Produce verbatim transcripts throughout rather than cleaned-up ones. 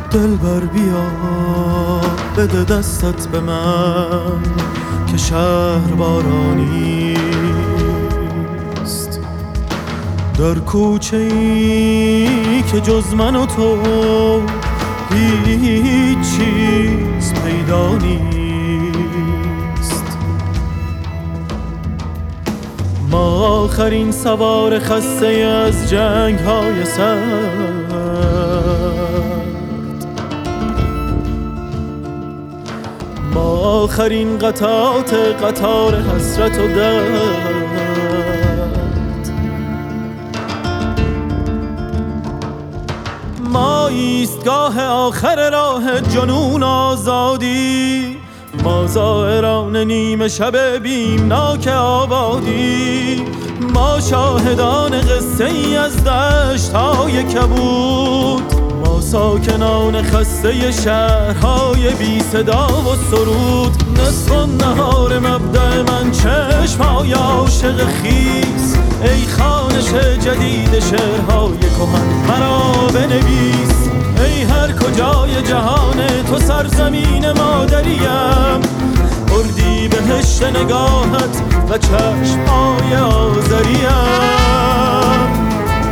دلبر بیا بده دستت به من که شهر بارانیست، در کوچه ای که جز من و تو هیچ چیز پیدا نیست. ما آخرین سوار خسته از جنگ های سرد، ما آخرین قطعات قطار حسرت و درد. ما ایستگاه آخر راه جنون آزادی، ما زائران نیمه شب بیمناک آبادی، ما شاهدان قصه ای از دشت های کبود، ما ساکنان خسته شهرهای بی صدا و سرود. نصف النهار مبدأ من چشمهای عاشق خیس، ای خوانش جدید شعرهای کهن مرا بنویس. ای هر کجای جهان تو سرزمین مادریم، اردی بهشت نگاهت و چشمهای آذریم.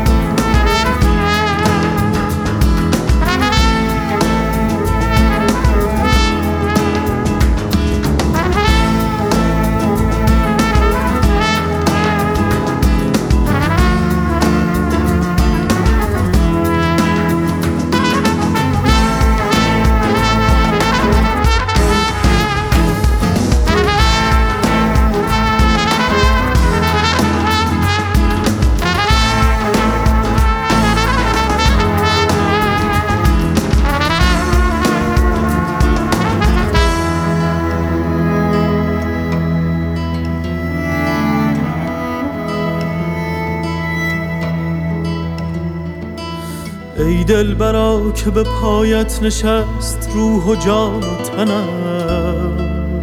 ای دلبرا که به پایت نشست روح و جان و تنم،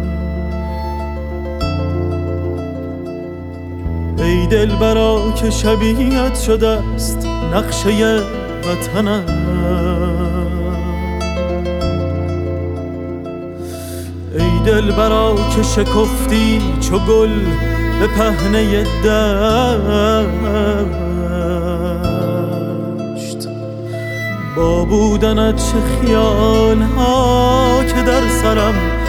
ای دلبرا که شبیهت شده است نقشه وطنم. ای دلبرا که شکفتی چو گل به پهنه دشت، با بودنت چه خیال ها که در سرم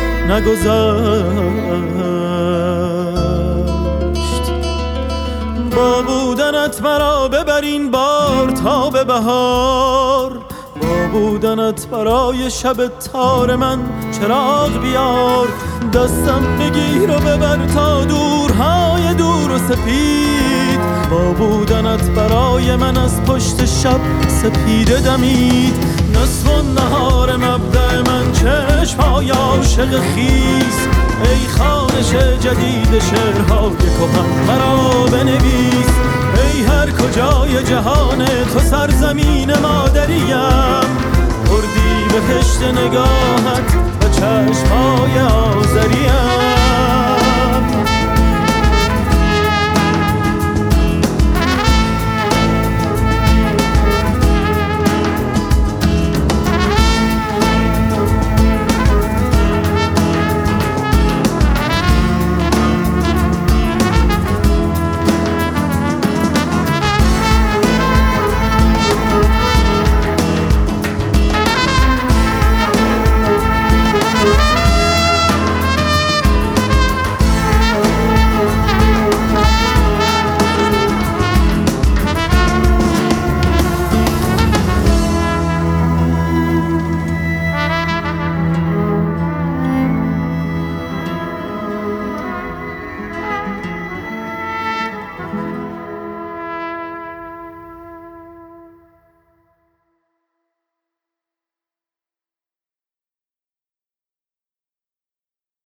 نگذشت. با بودنت مرا ببرین بار تا به بهار، با بودنت برای شب تار من چراغ بیار. دستم بگیر و ببر تا دورهای دور و سپید، با بودنت برای من از پشت شب سپیده دمید. نصف النهار مبدأ من چشمهای عاشق خیس، ای خوانش جدید شعرهای کهن مرا بنویس. ای هر کجای جهان تو سرزمین مادریم، اردی بهشت نگاهت و چشمهای آذریم.